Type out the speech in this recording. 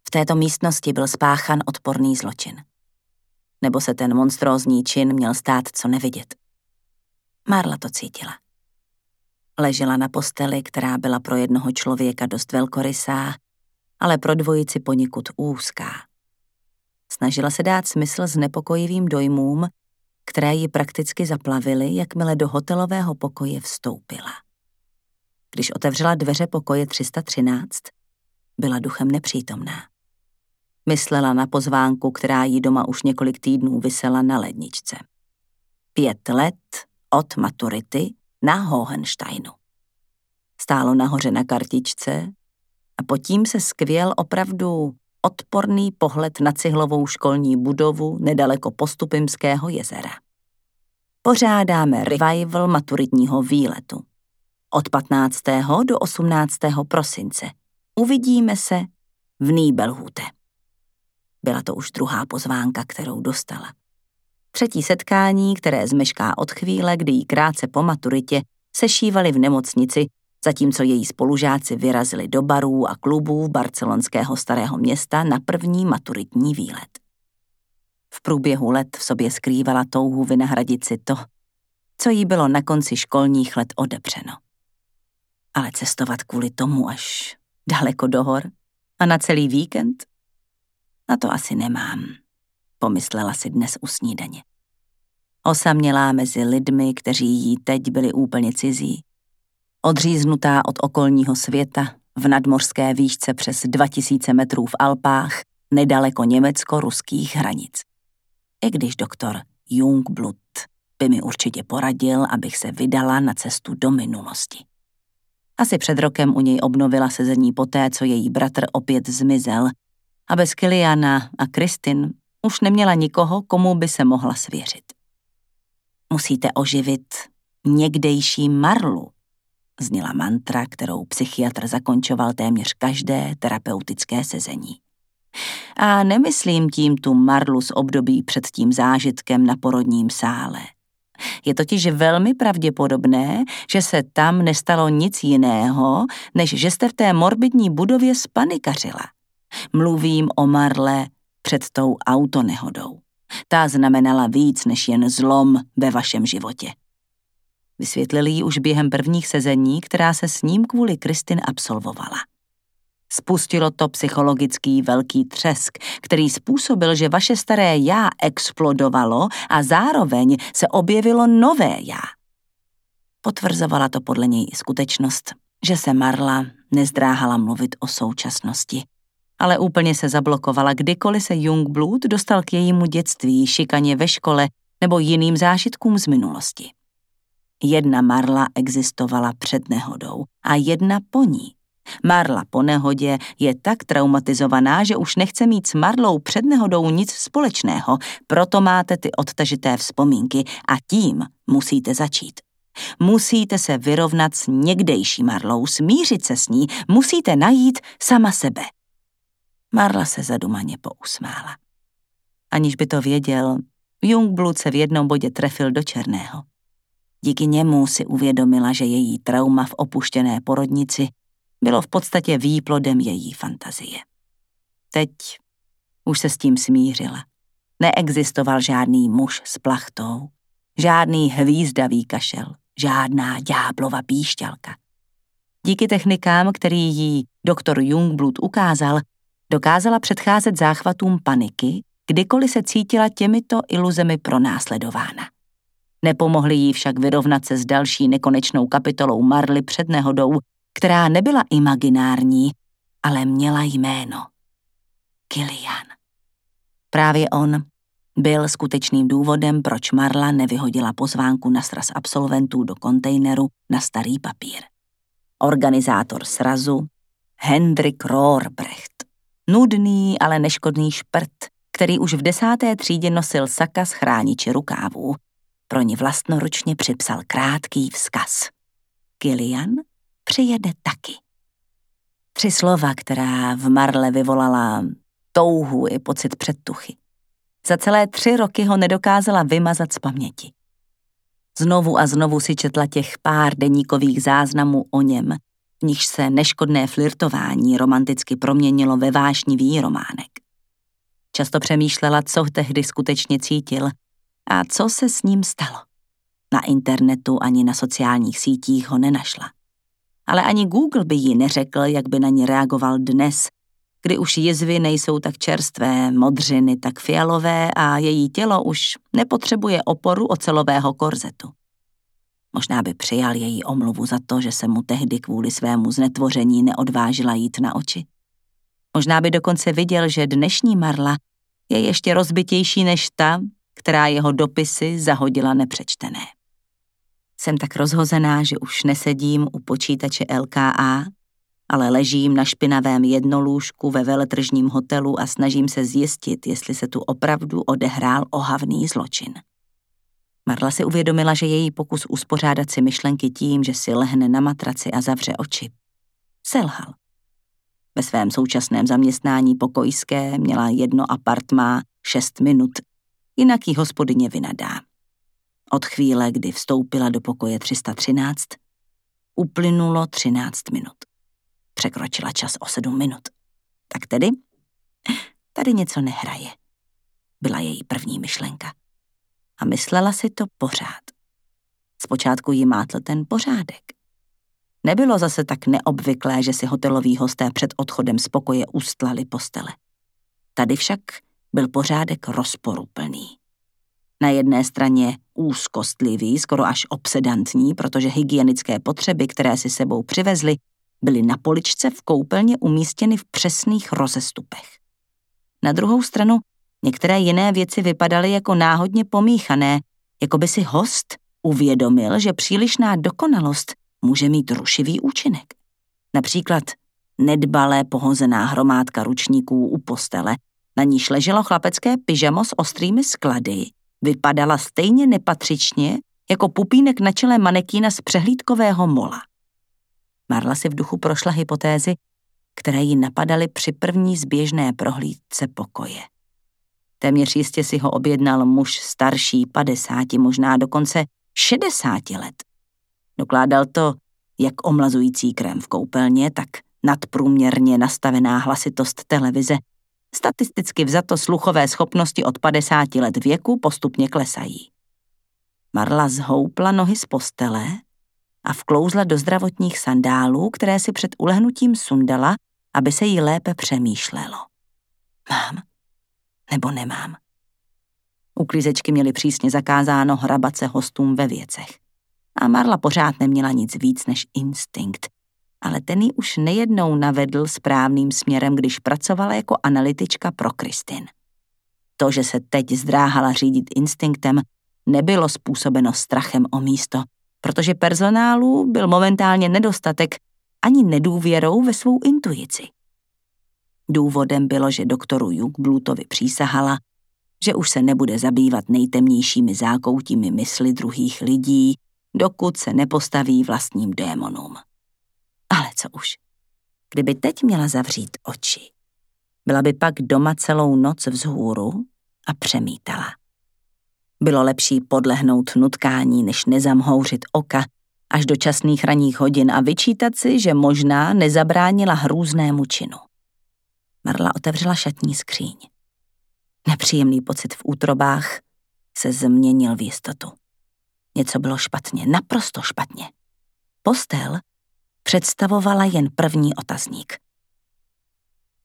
V této místnosti byl spáchan odporný zločin. Nebo se ten monstrózní čin měl stát co nevidět. Marla to cítila. Ležela na posteli, která byla pro jednoho člověka dost velkorysá, ale pro dvojici poněkud úzká. Snažila se dát smysl znepokojivým dojmům, které ji prakticky zaplavily, jakmile do hotelového pokoje vstoupila. Když otevřela dveře pokoje 313, byla duchem nepřítomná. Myslela na pozvánku, která jí doma už několik týdnů visela na ledničce. 5 let od maturity na Hohensteinu. Stálo nahoře na kartičce a pod tím se skvěl opravdu odporný pohled na cihlovou školní budovu nedaleko Postupimského jezera. Pořádáme revival maturitního výletu. Od 15. do 18. prosince. Uvidíme se v Nibelhute. Byla to už druhá pozvánka, kterou dostala. 3. setkání, které zmešká od chvíle, kdy jí krátce po maturitě sešívali v nemocnici, zatímco její spolužáci vyrazili do barů a klubů barcelonského Starého Města na první maturitní výlet. V průběhu let v sobě skrývala touhu vynahradit si to, co jí bylo na konci školních let odepřeno. Ale cestovat kvůli tomu až daleko do hor a na celý víkend? Na to asi nemám, pomyslela si dnes u snídaně. Osamělá mezi lidmi, kteří jí teď byli úplně cizí, odříznutá od okolního světa v nadmořské výšce přes 2000 metrů v Alpách, nedaleko německo-ruských hranic. I když doktor Jungblut by mi určitě poradil, abych se vydala na cestu do minulosti. Asi před rokem u něj obnovila sezení poté, co její bratr opět zmizel a bez Kiliana a Kristin už neměla nikoho, komu by se mohla svěřit. Musíte oživit někdejší Marlu, zněla mantra, kterou psychiatr zakončoval téměř každé terapeutické sezení. A nemyslím tím tu Marlu z období před tím zážitkem na porodním sále. Je totiž velmi pravděpodobné, že se tam nestalo nic jiného, než že jste v té morbidní budově spanikařila. Mluvím o Marle před tou autonehodou. Ta znamenala víc než jen zlom ve vašem životě. Vysvětlili ji už během prvních sezení, která se s ním kvůli Kristin absolvovala. Spustilo to psychologický velký třesk, který způsobil, že vaše staré já explodovalo a zároveň se objevilo nové já. Potvrzovala to podle něj i skutečnost, že se Marla nezdráhala mluvit o současnosti, ale úplně se zablokovala, kdykoliv se Jungblut dostal k jejímu dětství, šikaně ve škole nebo jiným zážitkům z minulosti. Jedna Marla existovala před nehodou a jedna po ní. Marla po nehodě je tak traumatizovaná, že už nechce mít s Marlou před nehodou nic společného, proto máte ty odtažité vzpomínky a tím musíte začít. Musíte se vyrovnat s někdejší Marlou, smířit se s ní, musíte najít sama sebe. Marla se zadumaně pousmála. Aniž by to věděl, Jungblut se v jednom bodě trefil do černého. Díky němu si uvědomila, že její trauma v opuštěné porodnici bylo v podstatě výplodem její fantazie. Teď už se s tím smířila. Neexistoval žádný muž s plachtou, žádný hvízdavý kašel, žádná ďáblova píšťalka. Díky technikám, který jí doktor Jungblut ukázal, dokázala předcházet záchvatům paniky, kdykoliv se cítila těmito iluzemi pronásledována. Nepomohly jí však vyrovnat se s další nekonečnou kapitolou Marly před nehodou, která nebyla imaginární, ale měla jméno. Kilian. Právě on byl skutečným důvodem, proč Marla nevyhodila pozvánku na sraz absolventů do kontejneru na starý papír. Organizátor srazu Hendrik Rohrbrecht. Nudný, ale neškodný šprt, který už v 10. třídě nosil saka s chrániči rukávů. Pro ní vlastnoručně připsal krátký vzkaz. Kilian přijede taky. 3 slova, která v Marle vyvolala touhu i pocit předtuchy. Za celé 3 roky ho nedokázala vymazat z paměti. Znovu a znovu si četla těch pár deníkových záznamů o něm, v nichž se neškodné flirtování romanticky proměnilo ve vášnivý románek. Často přemýšlela, co tehdy skutečně cítil a co se s ním stalo. Na internetu ani na sociálních sítích ho nenašla. Ale ani Google by jí neřekl, jak by na ní reagoval dnes, kdy už jizvy nejsou tak čerstvé, modřiny tak fialové a její tělo už nepotřebuje oporu ocelového korzetu. Možná by přijal její omluvu za to, že se mu tehdy kvůli svému znetvoření neodvážila jít na oči. Možná by dokonce viděl, že dnešní Marla je ještě rozbitější než ta, která jeho dopisy zahodila nepřečtené. Jsem tak rozhozená, že už nesedím u počítače LKA, ale ležím na špinavém jednolůžku ve veletržním hotelu a snažím se zjistit, jestli se tu opravdu odehrál ohavný zločin. Marla si uvědomila, že její pokus uspořádat si myšlenky tím, že si lehne na matraci a zavře oči, selhal. Ve svém současném zaměstnání pokojské měla 1 apartmá 6 minut, jinak jí hospodyně vynadá. Od chvíle, kdy vstoupila do pokoje 313, uplynulo 13 minut. Překročila čas o 7 minut. Tak tedy, tady něco nehraje. Byla její první myšlenka. A myslela si to pořád. Zpočátku jí mátl ten pořádek. Nebylo zase tak neobvyklé, že si hoteloví hosté před odchodem z pokoje ustlali postele. Tady však byl pořádek rozporuplný. Na jedné straně úzkostlivý, skoro až obsedantní, protože hygienické potřeby, které si sebou přivezli, byly na poličce v koupelně umístěny v přesných rozestupech. Na druhou stranu některé jiné věci vypadaly jako náhodně pomíchané, jako by si host uvědomil, že přílišná dokonalost může mít rušivý účinek. Například nedbalé pohozená hromádka ručníků u postele, na níž leželo chlapecké pyžamo s ostrými sklady, vypadala stejně nepatřičně jako pupínek na čele manekína z přehlídkového mola. Marla si v duchu prošla hypotézy, které jí napadaly při první zběžné prohlídce pokoje. Téměř jistě si ho objednal muž starší 50, možná dokonce 60 let. Dokládal to jak omlazující krém v koupelně, tak nadprůměrně nastavená hlasitost televize. Statisticky vzato sluchové schopnosti od 50 let věku postupně klesají. Marla zhoupla nohy z postele a vklouzla do zdravotních sandálů, které si před ulehnutím sundala, aby se jí lépe přemýšlelo. Mám nebo nemám? Uklízečky měly přísně zakázáno hrabat se hostům ve věcech. A Marla pořád neměla nic víc než instinkt, ale ten ji už nejednou navedl správným směrem, když pracovala jako analytička pro Kristin. To, že se teď zdráhala řídit instinktem, nebylo způsobeno strachem o místo, protože personálu byl momentálně nedostatek ani nedůvěrou ve svou intuici. Důvodem bylo, že doktoru Jugblutovi přísahala, že už se nebude zabývat nejtemnějšími zákoutími mysli druhých lidí, dokud se nepostaví vlastním démonům. Ale co už? Kdyby teď měla zavřít oči, byla by pak doma celou noc vzhůru a přemítala. Bylo lepší podlehnout nutkání, než nezamhouřit oka až do časných ranních hodin a vyčítat si, že možná nezabránila hrůznému činu. Marla otevřela šatní skříň. Nepříjemný pocit v útrobách se změnil v jistotu. Něco bylo špatně, naprosto špatně. Postel představovala jen první otazník.